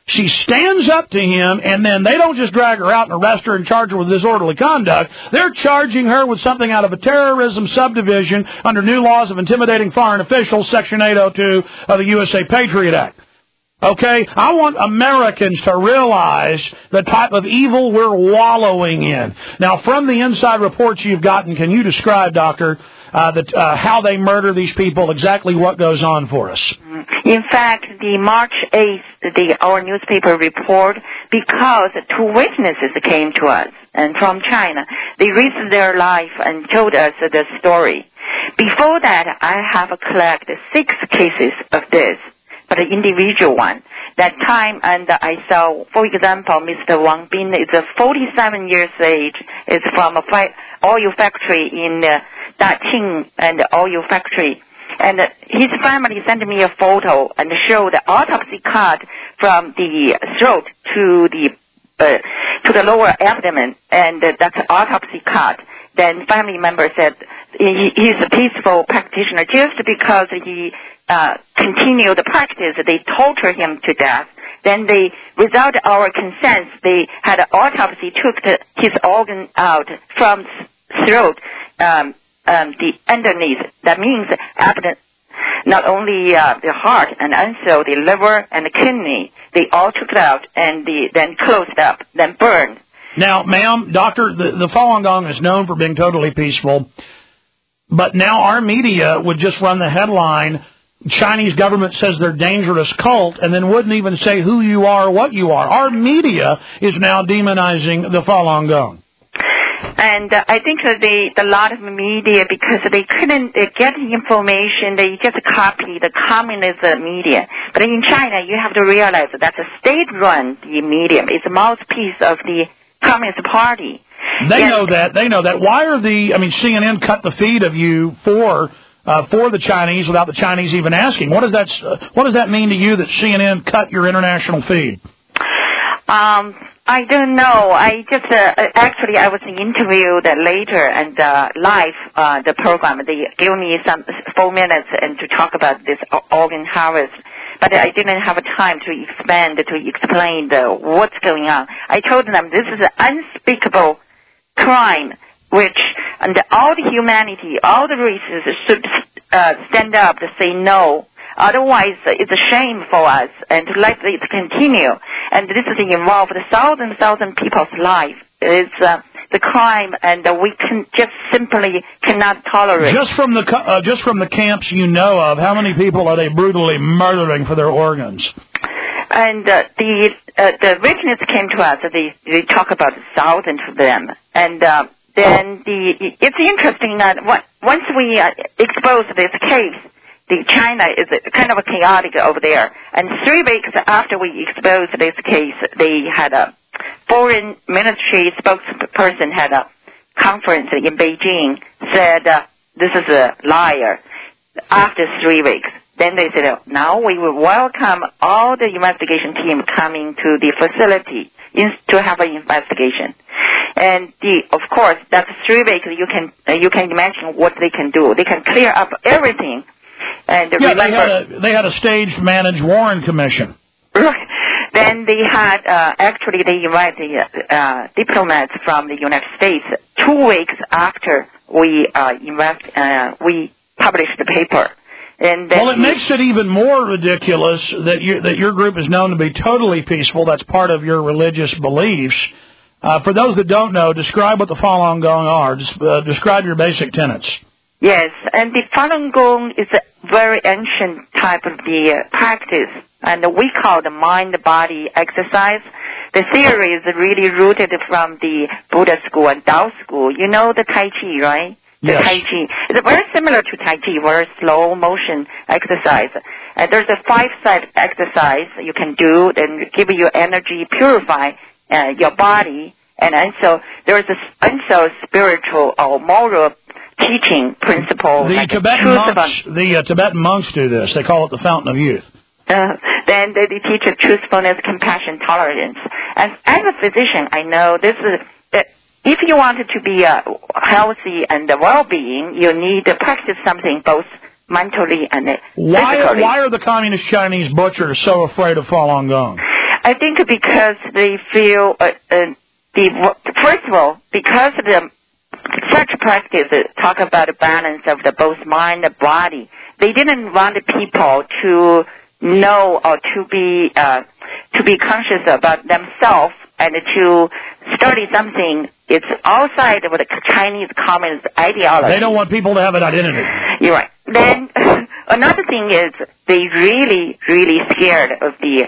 B: She stands up to him, and then they don't just drag her out and arrest her and charge her with disorderly conduct. They're charging her with something out of a terrorism subdivision under new laws of intimidating foreign officials, Section 802 of the USA Patriot Act. Okay? I want Americans to realize the type of evil we're wallowing in. Now, from the inside reports you've gotten, can you describe, Doctor, how they murder these people, exactly what goes on for us?
O: In fact, the March 8th, our newspaper report, because two witnesses came to us and from China. They risked their life and told us the story. Before that, I have collected 6 cases of this, but an individual one. That time, and I saw, for example, Mr. Wang Bin is 47 years age, is from a oil factory in Daqing and oil factory. And his family sent me a photo and showed the autopsy cut from the throat to the lower abdomen, and that's autopsy cut. Then family member said he's a peaceful practitioner just because he continued the practice. They torture him to death. Then they, without our consent, they had an autopsy, took his organ out from throat, the underneath. That means abdomen, not only the heart and also the liver and the kidney. They all took it out and then closed up, then burned.
B: Now, ma'am, doctor, the Falun Gong is known for being totally peaceful, but now our media would just run the headline, Chinese government says they're dangerous cult, and then wouldn't even say who you are or what you are. Our media is now demonizing the Falun Gong.
O: And I think that a lot of media, because they couldn't get the information, they just copy the communist media. But in China, you have to realize that that's a state-run media. It's a mouthpiece of the Communist Party.
B: They know that. They know that. Why are CNN cut the feed of you for the Chinese without the Chinese even asking? What does that mean to you that CNN cut your international feed?
O: I don't know. I just actually I was interviewed later and live the program. They gave me some 4 minutes and to talk about this organ harvest, but I didn't have time to expand to explain what's going on. I told them this is an unspeakable crime, which and all the humanity, all the races should stand up to say no. Otherwise, it's a shame for us, and to let it continue. And this is involved thousand people's life. It's the crime, and we can just simply cannot tolerate.
B: Just from the camps you know of, how many people are they brutally murdering for their organs?
O: And the witness came to us. They talk about thousands of them, and then it's interesting that once we expose this case. China is kind of chaotic over there. And 3 weeks after we exposed this case, they had a foreign ministry spokesperson had a conference in Beijing, said this is a liar after 3 weeks. Then they said, now we will welcome all the investigation team coming to the facility to have an investigation. And of course, that's 3 weeks. You can imagine what they can do. They can clear up everything. And
B: they had a staged managed Warren Commission.
O: Right. Then they had they invited diplomats from the United States 2 weeks after we published the paper. And then
B: it makes it even more ridiculous that your group is known to be totally peaceful. That's part of your religious beliefs. For those that don't know, describe what the Falun Gong are. Describe your basic tenets.
O: Yes, and the Falun Gong is a very ancient type of the practice, and we call the mind-body exercise. The theory is really rooted from the Buddha school and Tao school. You know the Tai Chi, right? The
B: yes.
O: Tai Chi. It's very similar to Tai Chi, very slow motion exercise. There's a 5-step exercise you can do, and give you energy, purify your body, and also there's also spiritual or moral teaching principle.
B: The Tibetan monks do this. They call it the Fountain of Youth.
O: Then they teach truthfulness, compassion, tolerance. And as a physician, I know this is if you wanted to be healthy and well-being, you need to practice something both mentally and physically.
B: Why are the communist Chinese butchers so afraid of Falun Gong?
O: I think because they feel first of all, because such practice talk about the balance of the both mind and body, they didn't want the people to know or to be conscious about themselves and to study something. It's outside of the Chinese Communist ideology.
B: They don't want people to have an identity.
O: You're right. Then another thing is they really scared of the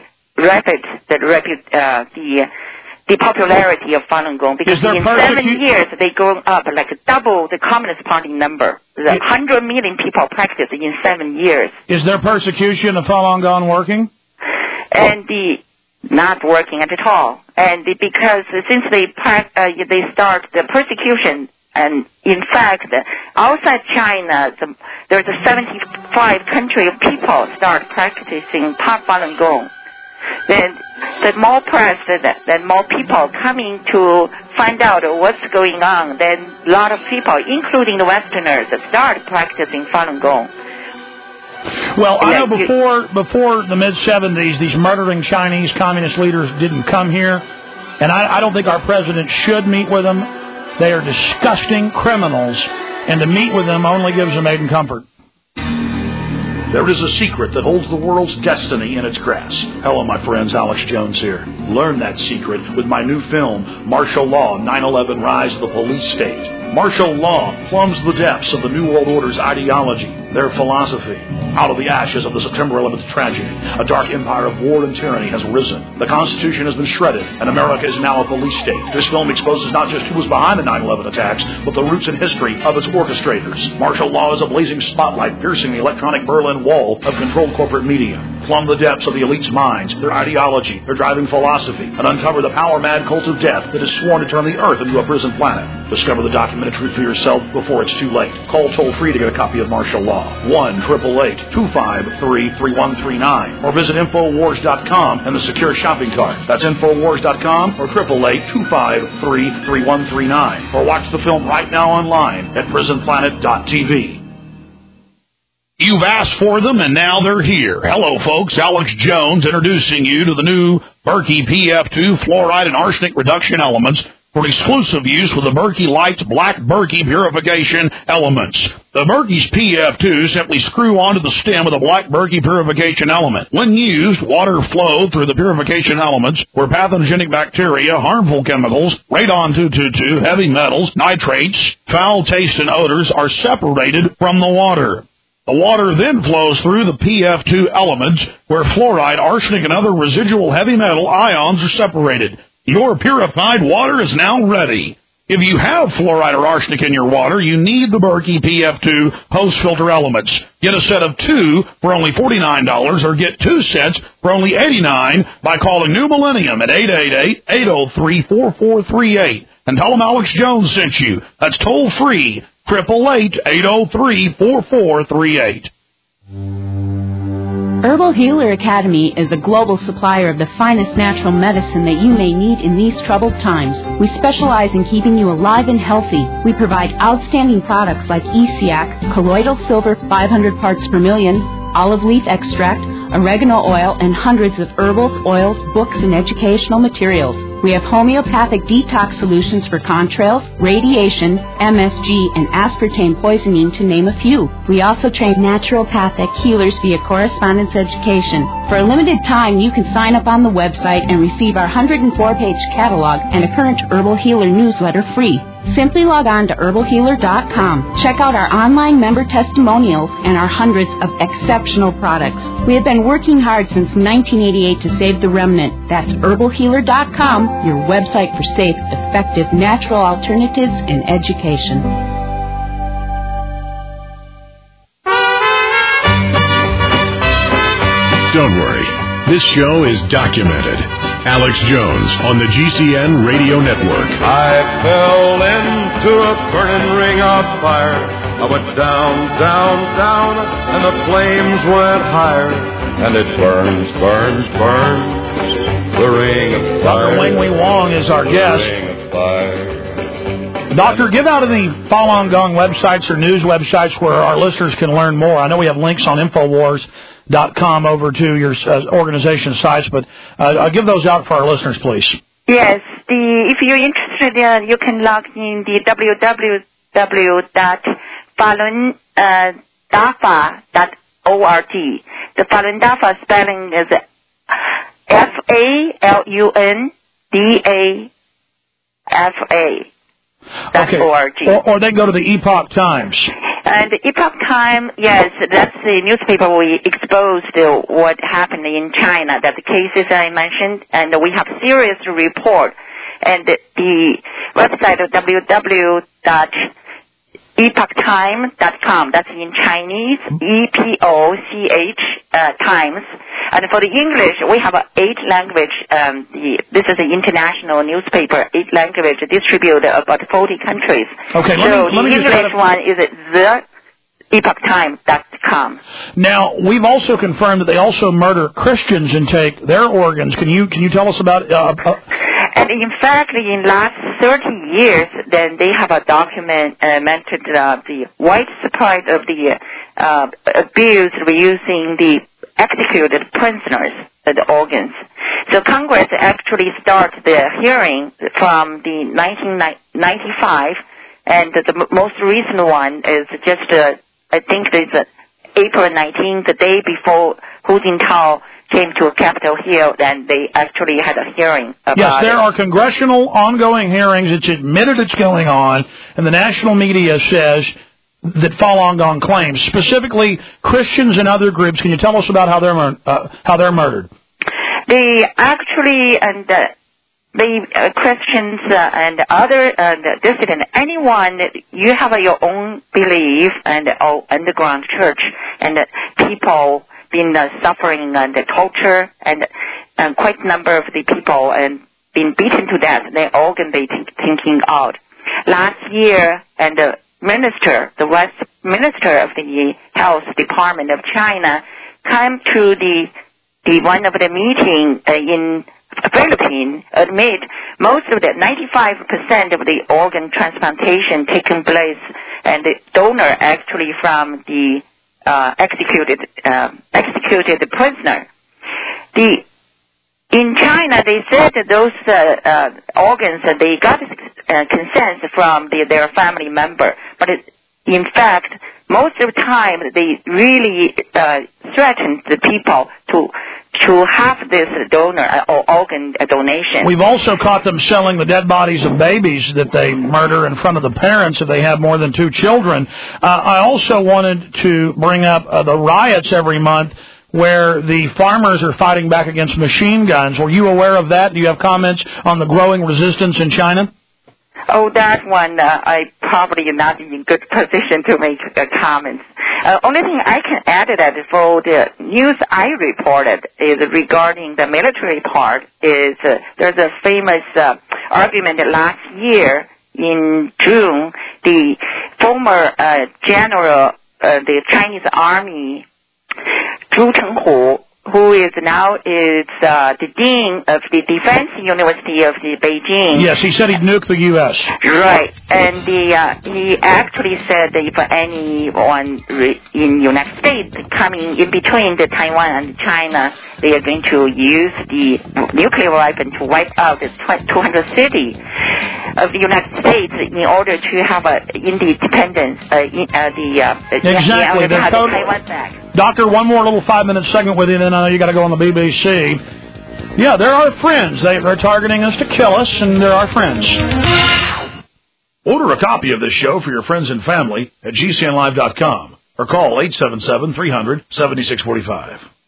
O: popularity of Falun Gong, because in 7 years they grown up like double the Communist Party number. 100 million people practice in 7 years.
B: Is their persecution of Falun Gong working?
O: And not working at all. And because since they start the persecution, and in fact outside China there's a 75 country of people start practicing Falun Gong. Then the more press, then more people coming to find out what's going on. Then a lot of people, including the Westerners, start practicing Falun Gong.
B: Well, I know before the mid-'70s, these murdering Chinese communist leaders didn't come here, and I don't think our president should meet with them. They are disgusting criminals, and to meet with them only gives them aid and comfort. There is a secret that holds the world's destiny in its grasp. Hello, my friends. Alex Jones here. Learn that secret with my new film, Martial Law, 9/11 Rise of the Police State. Martial law plumbs the depths of the New World Order's ideology, their philosophy. Out of the ashes of the September 11th tragedy, a dark empire of war and tyranny has risen. The Constitution has been shredded, and America is now a police state. This film exposes not just who was behind the 9/11 attacks, but the roots and history of its orchestrators. Martial law is a blazing spotlight piercing the electronic Berlin Wall of controlled corporate media. Plumb the depths of the elite's minds, their ideology, their driving philosophy, and uncover the power-mad cult of death that is sworn to turn the earth into a prison planet. Discover the documented truth for yourself before it's too late. Call toll-free to get a copy of Martial Law, 1-888-253-3139, or visit Infowars.com and the secure shopping cart. That's Infowars.com or 888-253-3139, or watch the film right now online at prisonplanet.tv. You've asked for them, and now they're here. Hello, folks. Alex Jones introducing you to the new Berkey PF2 fluoride and arsenic reduction elements for exclusive use with the Berkey Lights Black Berkey Purification Elements. The Berkey's PF2 simply screw onto the stem of the Black Berkey Purification Element. When used, water flow through the purification elements where pathogenic bacteria, harmful chemicals, radon-222, heavy metals, nitrates, foul taste, and odors are separated from the water. The water then flows through the PF2 elements where fluoride, arsenic, and other residual heavy metal ions are separated. Your purified water is now ready. If you have fluoride or arsenic in your water, you need the Berkey PF2 post-filter elements. Get a set of 2 for only $49 or get 2 sets for only $89 by calling New Millennium at 888-803-4438 and tell them Alex Jones sent you. That's toll-free, 888-803-4438.
J: Herbal Healer Academy is the global supplier of the finest natural medicine that you may need in these troubled times. We specialize in keeping you alive and healthy. We provide outstanding products like ESIAC, colloidal silver 500 parts per million, olive leaf extract, oregano oil, and hundreds of herbals, oils, books, and educational materials. We have homeopathic detox solutions for contrails, radiation, MSG, and aspartame poisoning, to name a few. We also train naturopathic healers via correspondence education. For a limited time, you can sign up on the website and receive our 104-page catalog and a current Herbal Healer newsletter free. Simply log on to herbalhealer.com. Check out our online member testimonials and our hundreds of exceptional products. We have been working hard since 1988 to save the remnant. That's herbalhealer.com, your website for safe, effective, natural alternatives and education.
A: Don't worry. This show is documented. Alex Jones on the GCN Radio Network.
N: I fell into a burning ring of fire. I went down, down, down, and the flames went higher. And it burns, burns, burns. The ring of fire.
B: Dr. Wang Wei Wong is our guest.
N: The ring of fire.
B: Doctor, give out any Falun Gong websites or news websites where our listeners can learn more. I know we have links on Infowars.com over to your organization sites, but give those out for our listeners, please.
O: Yes, if you're interested, you can log in the www.falundafa.org. The Falun Dafa spelling is FALUNDAFA.org.
B: Or they go to the Epoch Times.
O: And the Epoch Times, yes, that's the newspaper we exposed what happened in China, that the cases I mentioned, and we have serious report. And the website of www.epochtime.com, that's in Chinese, EPOCH Times. And for the English, we have 8 language. This is an international newspaper, 8 language distributed about 40 countries.
B: Okay,
O: so the English one is theepochtime.com.
B: Now, we've also confirmed that they also murder Christians and take their organs. Can you tell us about?
O: And in fact, in last 30 years, then they have documented the widespread of the abuse of using the executed prisoners, the organs. So Congress actually started the hearing from the 1995, and the most recent one is just, I think it's April 19th, the day before Hu Jintao came to Capitol Hill, and they actually had a hearing about it.
B: Yes, there are congressional ongoing hearings. It's admitted it's going on, and the national media says that Falun Gong claims, specifically Christians and other groups. Can you tell us about how they're murdered?
O: They actually, and the Christians and other dissidents, anyone, you have your own belief and underground church, and people been suffering and torture, and quite a number of the people and been beaten to death. Their organ they taking out. Last year, and the minister, the West Minister of the Health Department of China, came to the one of the meeting in Philippines, admit most of the 95% of the organ transplantation taking place, and the donor actually from the executed prisoner. In China, they said that those organs they got consent from their family member, but in fact, most of the time they really threatened the people to have this donor or organ donation.
B: We've also caught them selling the dead bodies of babies that they murder in front of the parents if they have more than 2 children. I also wanted to bring up the riots every month where the farmers are fighting back against machine guns. Were you aware of that? Do you have comments on the growing resistance in China?
O: Oh, that one, I probably not in good position to make comments. Only thing I can add to that for the news I reported is regarding the military part is there's a famous argument that last year in June, the former general, the Chinese Army, Zhu Chenghu, who is now the dean of the Defense University of the Beijing.
B: Yes, he said he'd nuke the U.S.
O: Right, and he actually said that if anyone in the United States coming in between the Taiwan and China, they are going to use the nuclear weapon to wipe out the 200 cities of the United States in order to have independence.
B: Exactly.
O: Taiwan back.
B: Doctor, one more little 5-minute segment with you, and then I know you got to go on the BBC. Yeah, they're our friends. They're targeting us to kill us, and they're our friends. Order a copy of this show for your friends and family at GCNlive.com or call 877-300-7645.